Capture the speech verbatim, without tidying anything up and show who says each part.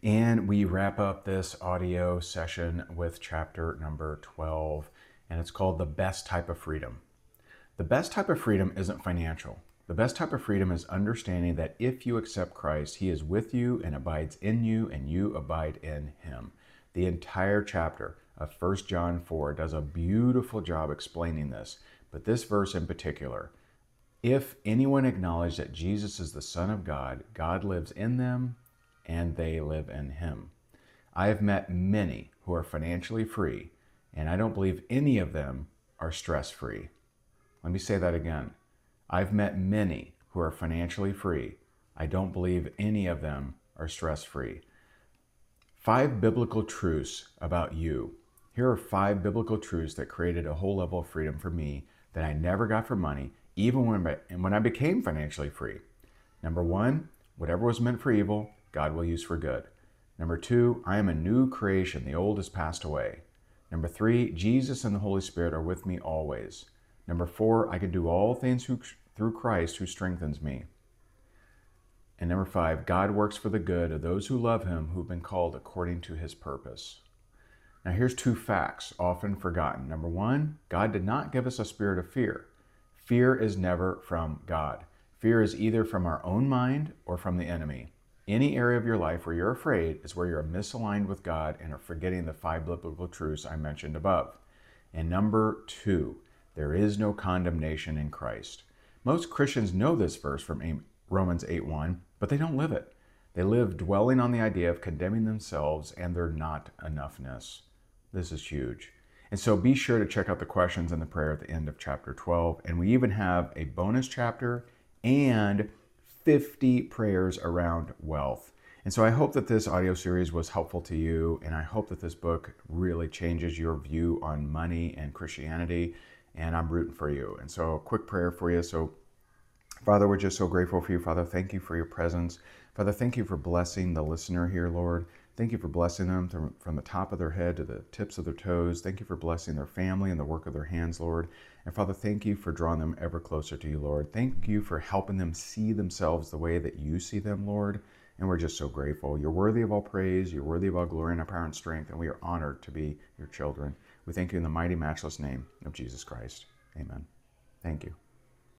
Speaker 1: And we wrap up this audio session with chapter number twelve, and it's called The Best Type of Freedom. The best type of freedom isn't financial. The best type of freedom is understanding that if you accept Christ, He is with you and abides in you, and you abide in Him. The entire chapter of First John four does a beautiful job explaining this, but this verse in particular, if anyone acknowledges that Jesus is the Son of God, God lives in them and they live in Him. I have met many who are financially free, and I don't believe any of them are stress-free. Let me say that again. I've met many who are financially free. I don't believe any of them are stress-free. Five biblical truths about you. Here are five biblical truths that created a whole level of freedom for me that I never got for money, even when I, when I became financially free. Number one, whatever was meant for evil, God will use for good. Number two, I am a new creation. The old has passed away. Number three, Jesus and the Holy Spirit are with me always. Number four, I can do all things who, through Christ who strengthens me. And number five, God works for the good of those who love Him, who've been called according to His purpose. Now here's two facts often forgotten. Number one, God did not give us a spirit of fear. Fear is never from God. Fear is either from our own mind or from the enemy. Any area of your life where you're afraid is where you're misaligned with God and are forgetting the five biblical truths I mentioned above. And number two, there is no condemnation in Christ. Most Christians know this verse from Romans eight one, but they don't live it. They live dwelling on the idea of condemning themselves and their not enoughness. This is huge. And so be sure to check out the questions and the prayer at the end of chapter twelve. And we even have a bonus chapter and fifty prayers around wealth. And so I hope that this audio series was helpful to you, and I hope that this book really changes your view on money and Christianity, and I'm rooting for you. And so a quick prayer for you. So Father, we're just so grateful for you. Father, thank you for your presence. Father, thank you for blessing the listener here, Lord. Thank you for blessing them from, from the top of their head to the tips of their toes. Thank you for blessing their family and the work of their hands, Lord. And Father, thank you for drawing them ever closer to you, Lord. Thank you for helping them see themselves the way that you see them, Lord. And we're just so grateful. You're worthy of all praise. You're worthy of all glory and power and strength. And we are honored to be your children. We thank you in the mighty, matchless name of Jesus Christ. Amen. Thank you.